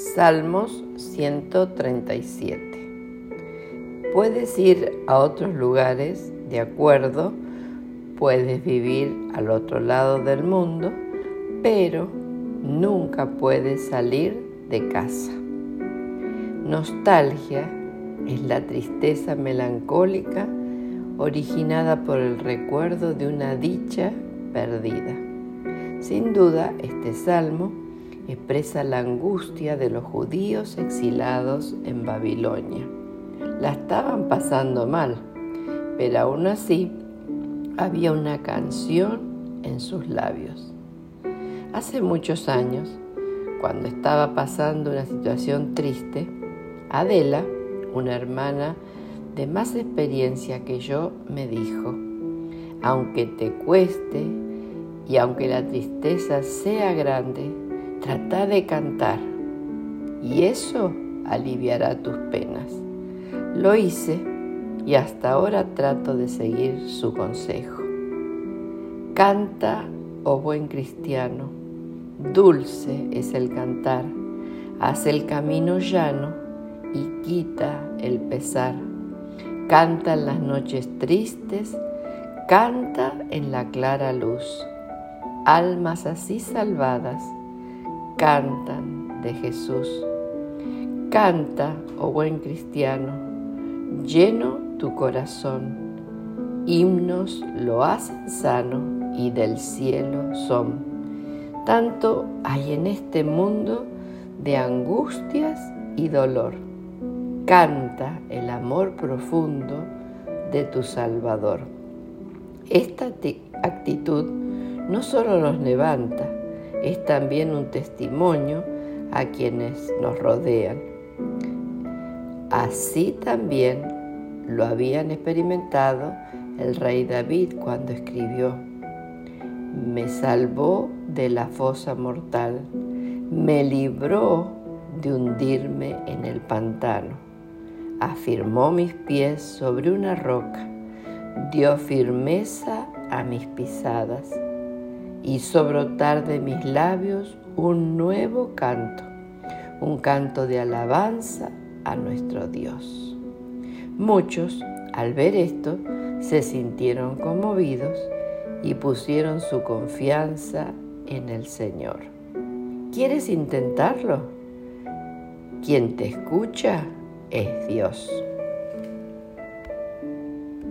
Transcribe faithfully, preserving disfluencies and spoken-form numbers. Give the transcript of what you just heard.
Salmos ciento treinta y siete. Puedes ir a otros lugares, de acuerdo, puedes vivir al otro lado del mundo, pero nunca puedes salir de casa. Nostalgia es la tristeza melancólica originada por el recuerdo de una dicha perdida. Sin duda, este salmo expresa la angustia de los judíos exilados en Babilonia. La estaban pasando mal, pero aún así había una canción en sus labios. Hace muchos años, cuando estaba pasando una situación triste, Adela, una hermana de más experiencia que yo, me dijo: aunque te cueste y aunque la tristeza sea grande, trata de cantar y eso aliviará tus penas. Lo hice y hasta ahora trato de seguir su consejo. Canta, oh buen cristiano, dulce es el cantar, haz el camino llano y quita el pesar. Canta en las noches tristes, canta en la clara luz. Almas así salvadas cantan de Jesús. Canta, oh buen cristiano, lleno tu corazón. Himnos lo hacen sano y del cielo son. Tanto hay en este mundo de angustias y dolor. Canta el amor profundo de tu Salvador. Esta actitud no solo nos levanta, es también un testimonio a quienes nos rodean. Así también lo habían experimentado el rey David cuando escribió: me salvó de la fosa mortal, me libró de hundirme en el pantano, afirmó mis pies sobre una roca, dio firmeza a mis pisadas, hizo brotar de mis labios un nuevo canto, un canto de alabanza a nuestro Dios. Muchos, al ver esto, se sintieron conmovidos y pusieron su confianza en el Señor. ¿Quieres intentarlo? Quien te escucha es Dios.